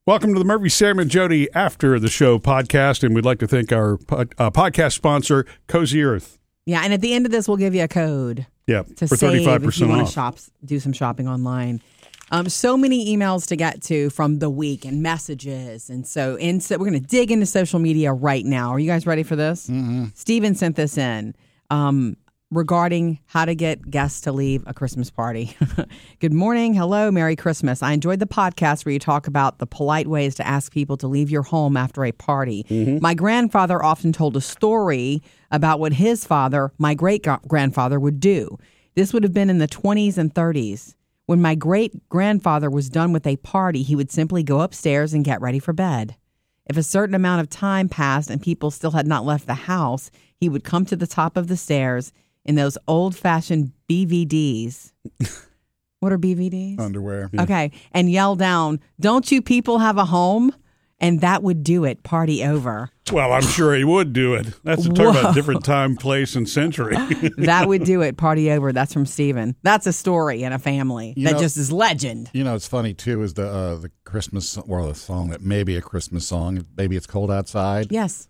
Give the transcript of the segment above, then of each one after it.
Welcome to the Murphy, Sam, and Jody After the Show podcast, and we'd like to thank our podcast sponsor, Cozy Earth. Yeah, and at the end of this, we'll give you a code. Yeah, to for 35% save if you want off. to do some shopping online. So many emails to get to from the week and messages, and so we're going to dig into social media right now. Are you guys ready for this? Mm-hmm. Steven sent this in. Regarding how to get guests to leave a Christmas party. Good morning. Hello. Merry Christmas. I enjoyed the podcast where you talk about the polite ways to ask people to leave your home after a party. Mm-hmm. My grandfather often told a story about what his father, my great-grandfather, would do. This would have been in the 20s and 30s. When my great-grandfather was done with a party, he would simply go upstairs and get ready for bed. If a certain amount of time passed and people still had not left the house, he would come to the top of the stairs in those old-fashioned BVDs. What are BVDs? Underwear. Okay. And yell down, "Don't you people have a home?" And that would do it. Party over. Well, I'm sure he would do it. That's a talk about different time, place, and century. That would do it. Party over. That's from Steven. That's a story in a family that just is legend. You know, it's funny, too, is the Christmas, or the song that may be a Christmas song. Maybe It's Cold Outside. Yes.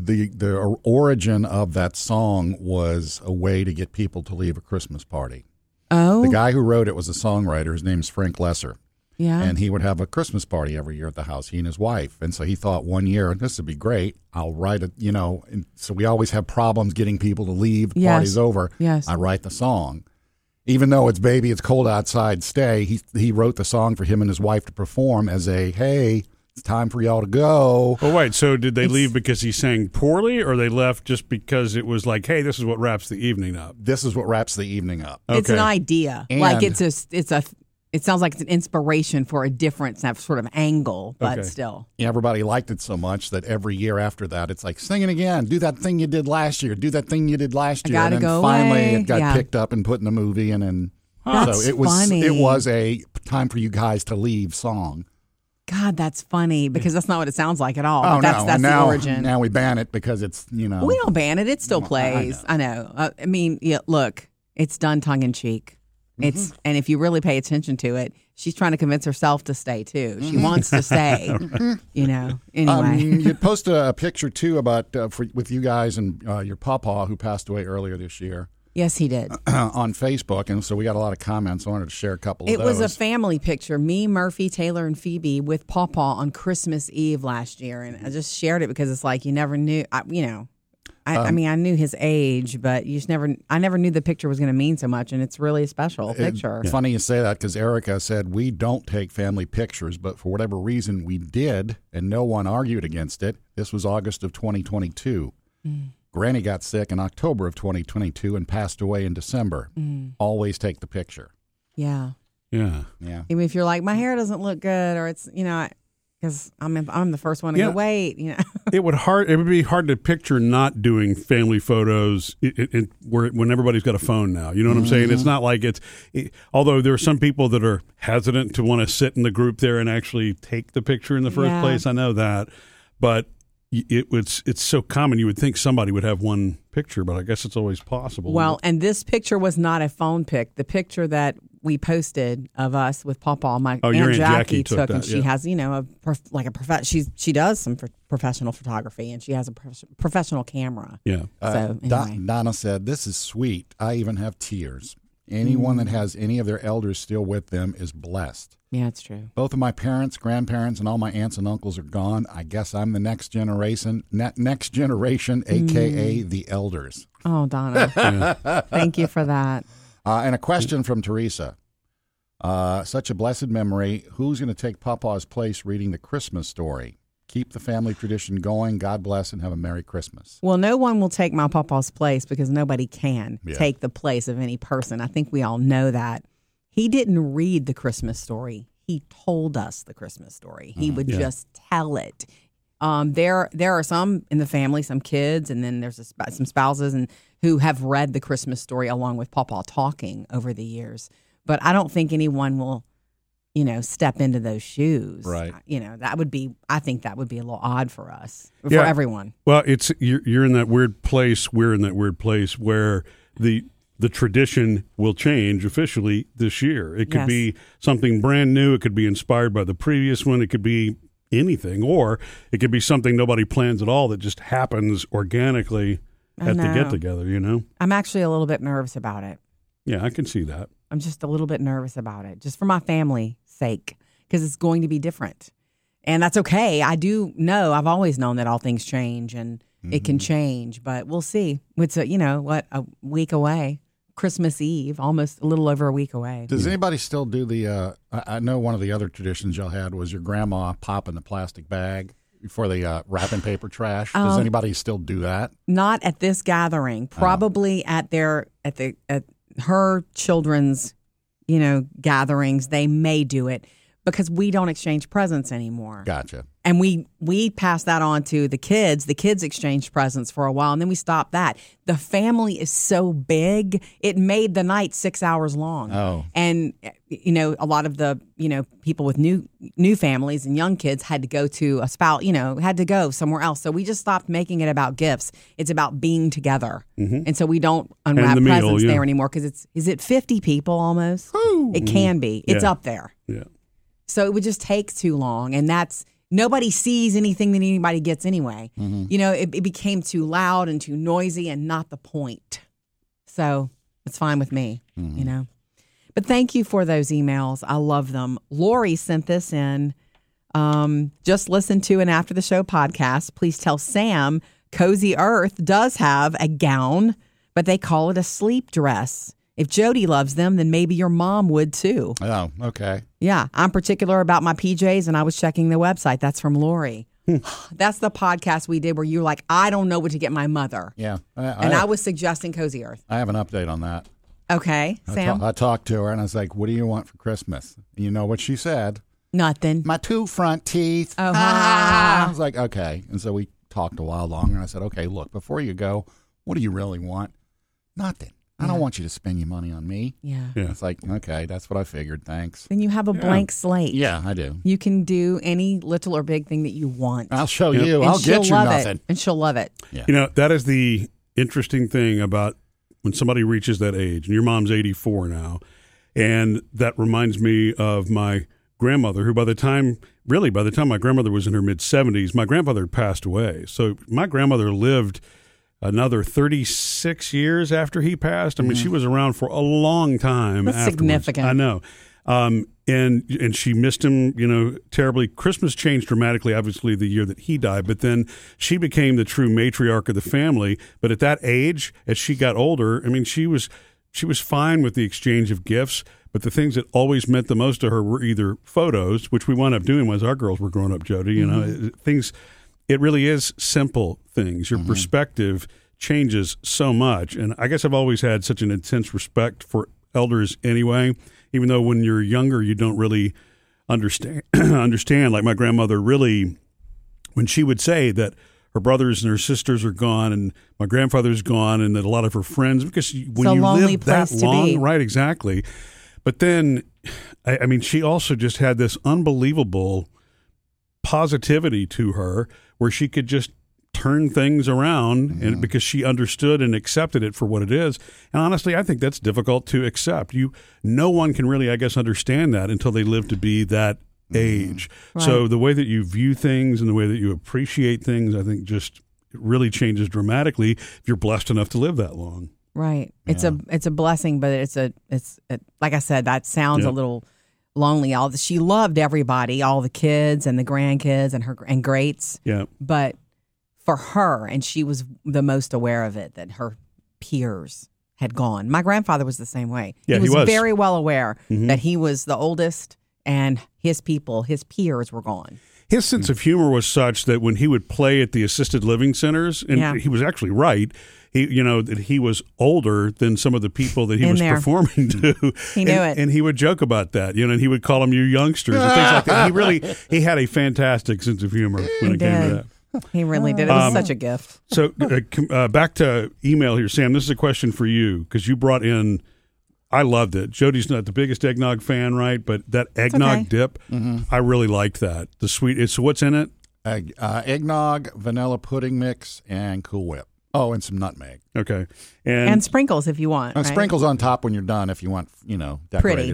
The origin of that song was a way to get people to leave a Christmas party. Oh. The guy who wrote it was a songwriter. His name's Frank Lesser. Yeah. And he would have a Christmas party every year at the house, he and his wife. And so he thought one year, this would be great. I'll write it, and so we always have problems getting people to leave. The party's over. Yes. I write the song. Even though it's Baby, It's Cold Outside, Stay, he wrote the song for him and his wife to perform as a, hey, it's time for y'all to go. Oh, wait. So did they leave because he sang poorly, or they left just because it was like, hey, this is what wraps the evening up? This is what wraps the evening up. It's an idea. And like it sounds like it's an inspiration for a different sort of angle, but still. Everybody liked it so much that every year after that, it's like, sing it again. Do that thing you did last year. Do that thing you did last year. And then finally it got picked up and put in a movie. And That's so it was funny. It was a time for you guys to leave song. God, that's funny because that's not what it sounds like at all. Oh, but that's the origin. Now we ban it because it's, We don't ban it. It still plays. I know. Look, it's done tongue in cheek. And if you really pay attention to it, she's trying to convince herself to stay too. She wants to stay. Anyway. You posted a picture too about with you guys and your pawpaw who passed away earlier this year. Yes, he did. On Facebook, and so we got a lot of comments. I wanted to share a couple of those. It was a family picture, me, Murphy, Taylor, and Phoebe with Pawpaw on Christmas Eve last year, and I just shared it because it's like you never knew, I knew his age, but I never knew the picture was going to mean so much, and it's really a special picture. It's funny you say that because Erica said we don't take family pictures, but for whatever reason we did, and no one argued against it. This was August of 2022. Granny got sick in October of 2022 and passed away in December. Always take the picture. Yeah. Yeah. Even if you're like, my hair doesn't look good, or it's, because I'm the first one to go, wait, It would be hard to picture not doing family photos when everybody's got a phone now. You know what I'm saying? It's not like although there are some people that are hesitant to want to sit in the group there and actually take the picture in the first place. I know that, but it's so common. You would think somebody would have one picture, but I guess it's always possible. Well, and this picture was not a phone pic. The picture that we posted of us with Pawpaw, my Aunt Jackie took, and she has, she does some professional photography, and she has a professional camera. Yeah. So anyway. Donna said, "This is sweet. I even have tears. Anyone that has any of their elders still with them is blessed." Yeah, it's true. Both of my parents, grandparents, and all my aunts and uncles are gone. I guess I'm the next generation, a.k.a. the elders. Oh, Donna. Thank you for that. And a question from Teresa. Such a blessed memory. Who's going to take Papa's place reading the Christmas story? Keep the family tradition going. God bless and have a Merry Christmas. Well, no one will take my Papa's place because nobody can take the place of any person. I think we all know that. He didn't read the Christmas story. He told us the Christmas story. He would just tell it. There are some in the family, some kids, and then there's some spouses who have read the Christmas story along with Pawpaw talking over the years. But I don't think anyone will, step into those shoes. Right. I think that would be a little odd for us, for everyone. Well, you're in that weird place. We're in that weird place where the tradition will change officially this year. It could be something brand new. It could be inspired by the previous one. It could be anything, or it could be something nobody plans at all that just happens organically at the get-together, you know? I'm actually a little bit nervous about it. Yeah, I can see that. I'm just a little bit nervous about it, just for my family's sake, because it's going to be different. And that's okay. I do know, I've always known that all things change and it can change, but we'll see. It's a week away. Christmas Eve, almost a little over a week away. Does anybody still do the, I know one of the other traditions y'all had was your grandma popping the plastic bag for the wrapping paper trash. Does anybody still do that? Not at this gathering. Probably at her children's, gatherings, they may do it because we don't exchange presents anymore. Gotcha. And we passed that on to the kids. The kids exchanged presents for a while, and then we stopped that. The family is so big, it made the night 6 hours long. Oh. And, a lot of the, people with new families and young kids had to go to had to go somewhere else. So we just stopped making it about gifts. It's about being together. Mm-hmm. And so we don't unwrap presents there anymore because is it 50 people almost? Ooh. It can be. It's up there. Yeah. So it would just take too long, and nobody sees anything that anybody gets anyway. Mm-hmm. It became too loud and too noisy and not the point. So it's fine with me, But thank you for those emails. I love them. Lori sent this in. Just listen to an After the Show podcast. Please tell Sam Cozy Earth does have a gown, but they call it a sleep dress. If Jody loves them, then maybe your mom would too. Oh, okay. Yeah, I'm particular about my PJs, and I was checking the website. That's from Lori. That's the podcast we did where you're like, I don't know what to get my mother. Yeah. I was suggesting Cozy Earth. I have an update on that. Okay, Sam. I talked to her, and I was like, what do you want for Christmas? And you know what she said? Nothing. My 2 front teeth. Oh, I was like, okay. And so we talked a while longer, and I said, okay, look, before you go, what do you really want? Nothing. I don't want you to spend your money on me. Yeah. It's like, okay, that's what I figured. Thanks. Then you have a blank slate. Yeah, I do. You can do any little or big thing that you want. I'll show you. I'll get you nothing. And she'll love it. Yeah. That is the interesting thing about when somebody reaches that age, and your mom's 84 now, and that reminds me of my grandmother, who by the time my grandmother was in her mid-70s, my grandfather had passed away. So my grandmother lived another 36 years after he passed. I mean, she was around for a long time. That's afterwards. Significant. I know. And she missed him, terribly. Christmas changed dramatically, obviously, the year that he died. But then she became the true matriarch of the family. But at that age, as she got older, I mean, she was fine with the exchange of gifts. But the things that always meant the most to her were either photos, which we wound up doing as our girls were growing up, Jody. Things. It really is simple things. Your perspective changes so much. And I guess I've always had such an intense respect for elders anyway, even though when you're younger, you don't really understand. Like my grandmother really, when she would say that her brothers and her sisters are gone and my grandfather's gone and that a lot of her friends, because when you live that long, right, exactly. But then, I mean, she also just had this unbelievable positivity to her where she could just turn things around and because she understood and accepted it for what it is. And honestly, I think that's difficult to accept. No one can really, I guess, understand that until they live to be that age. Right. So the way that you view things and the way that you appreciate things, I think just it really changes dramatically if you're blessed enough to live that long. Right. It's a blessing, but it's like I said, that sounds a little lonely. She loved everybody, all the kids and the grandkids and greats. Yeah. But for her, and she was the most aware of it, that her peers had gone. My grandfather was the same way. Yeah, he was very well aware that he was the oldest and his peers were gone. His sense of humor was such that when he would play at the assisted living centers, and he was actually right, that he was older than some of the people that he was performing to. He knew it. And he would joke about that, and he would call them you youngsters and things like that. He had a fantastic sense of humor when it came to that. He really did. It was such a gift. So back to email here, Sam. This is a question for you because you brought in, I loved it. Jody's not the biggest eggnog fan, right? But that eggnog dip, I really liked that. The sweet. So what's in it? Eggnog, vanilla pudding mix, and Cool Whip. Oh, and some nutmeg. Okay. And sprinkles if you want. Sprinkles on top when you're done if you want, decorate it up.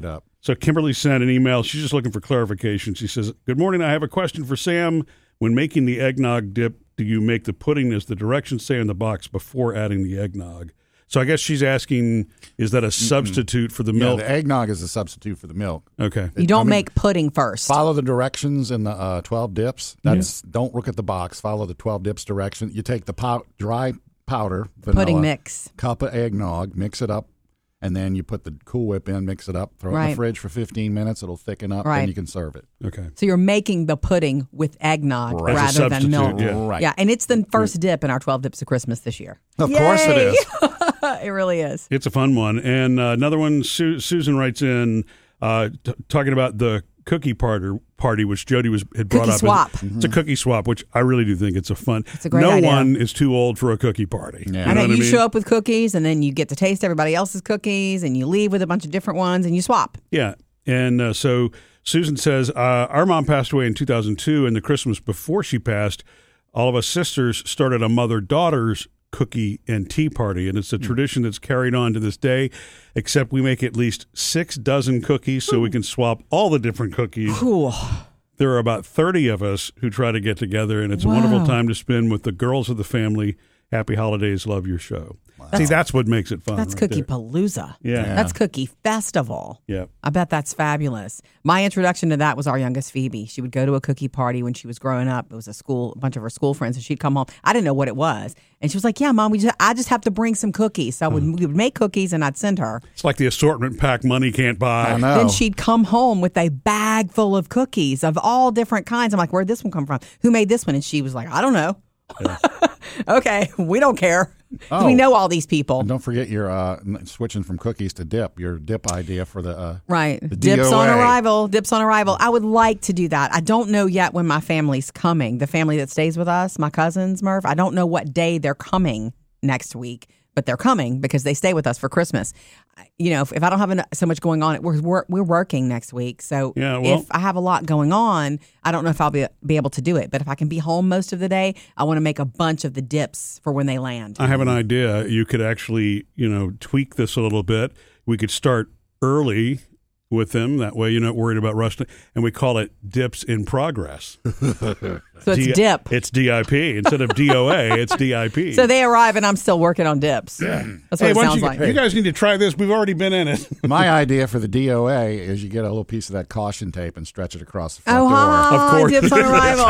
So Kimberly sent an email. She's just looking for clarification. She says, "Good morning. I have a question for Sam. When making the eggnog dip, do you make the pudding as the directions say in the box before adding the eggnog?" So I guess she's asking, is that a substitute for the milk? Yeah, the eggnog is a substitute for the milk. Okay. You don't make pudding first. Follow the directions in the 12 dips. Don't look at the box. Follow the 12 dips direction. You take the dry powder, vanilla, pudding mix, cup of eggnog, mix it up, and then you put the Cool Whip in, mix it up, throw it in the fridge for 15 minutes. It'll thicken up, and you can serve it. Okay. So you're making the pudding with eggnog rather than milk. Yeah. Right. Yeah, and it's the first dip in our 12 Dips of Christmas this year. Of course it is. It really is. It's a fun one. And another one, Susan writes in talking about the cookie party, which Jody had brought Cookie up. swap. It's a cookie swap, which I really do think it's a fun. It's a great idea. No one is too old for a cookie party. Yeah. I know, what you mean? show up with cookies, and then you get to taste everybody else's cookies, and you leave with a bunch of different ones, and you swap. Yeah. And so Susan says, our mom passed away in 2002, and the Christmas before she passed, all of us sisters started a mother-daughter's cookie and tea party, and it's a tradition that's carried on to this day, except we make at least 6 dozen cookies so we can swap all the different cookies. Cool. There are about 30 of us who try to get together, and it's a wonderful time to spend with the girls of the family. Happy holidays. Love your show. See, that's what makes it fun. That's right Cookie there. Palooza. Yeah. That's Cookie Festival. Yeah. I bet that's fabulous. My introduction to that was our youngest Phoebe. She would go to a cookie party when she was growing up. It was a bunch of her school friends, and she'd come home. I didn't know what it was. And she was like, "Yeah, Mom, I just have to bring some cookies." So we would make cookies, and I'd send her. It's like the assortment pack money can't buy. I know. Then she'd come home with a bag full of cookies of all different kinds. I'm like, "Where'd this one come from? Who made this one?" And she was like, "I don't know." Yeah. Okay, we don't care. Oh. We know all these people. And don't forget your switching from cookies to dip, your dip idea for the Right. the Dips on DOA. arrival. Dips on arrival. I would like to do that. I don't know yet when my family's coming. The family that stays with us, my cousins, Murph, I don't know what day they're coming next week, but they're coming because they stay with us for Christmas. You know, if I don't have so much going on, we're working next week. So Yeah, well- if I have a lot going on, I don't know if I'll be able to do it. But if I can be home most of the day, I want to make a bunch of the dips for when they land. I have an idea. You could actually, tweak this a little bit. We could start early with them. That way you're not worried about rushing. And we call it Dips in Progress. So it's dip. It's DIP. Instead of DOA, it's DIP. So they arrive and I'm still working on dips. Yeah. That's what it why don't sounds like. you guys need to try this. We've already been in it. My idea for the DOA is you get a little piece of that caution tape and stretch it across the front Oh, door. hi. Of course. Dips on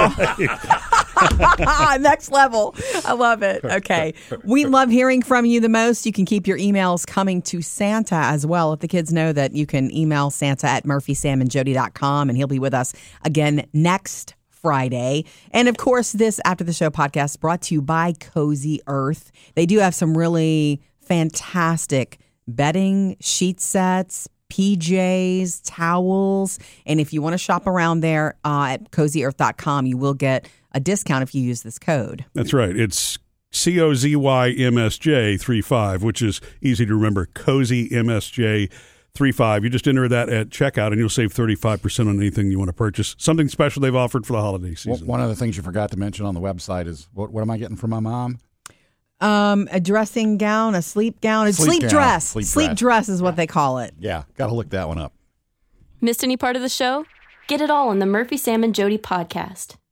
arrival. Next level. I love it. Okay. We love hearing from you the most. You can keep your emails coming to Santa as well. If the kids know that you can email Santa at murphysamandjody.com, and he'll be with us again next Friday. And of course, this After the Show podcast brought to you by Cozy Earth. They do have some really fantastic bedding, sheet sets, PJs, towels. And if you want to shop around there at CozyEarth.com, you will get a discount if you use this code. That's right. It's COZYMSJ35, which is easy to remember. Cozy MSJ 35. You just enter that at checkout and you'll save 35% on anything you want to purchase. Something special they've offered for the holiday season. One of the things you forgot to mention on the website is what am I getting for my mom? A dressing gown, a sleep gown, a sleep gown, dress. sleep dress. Dress is what they call it. Yeah, got to look that one up. Missed any part of the show? Get it all on the Murphy, Sam, and Jody podcast.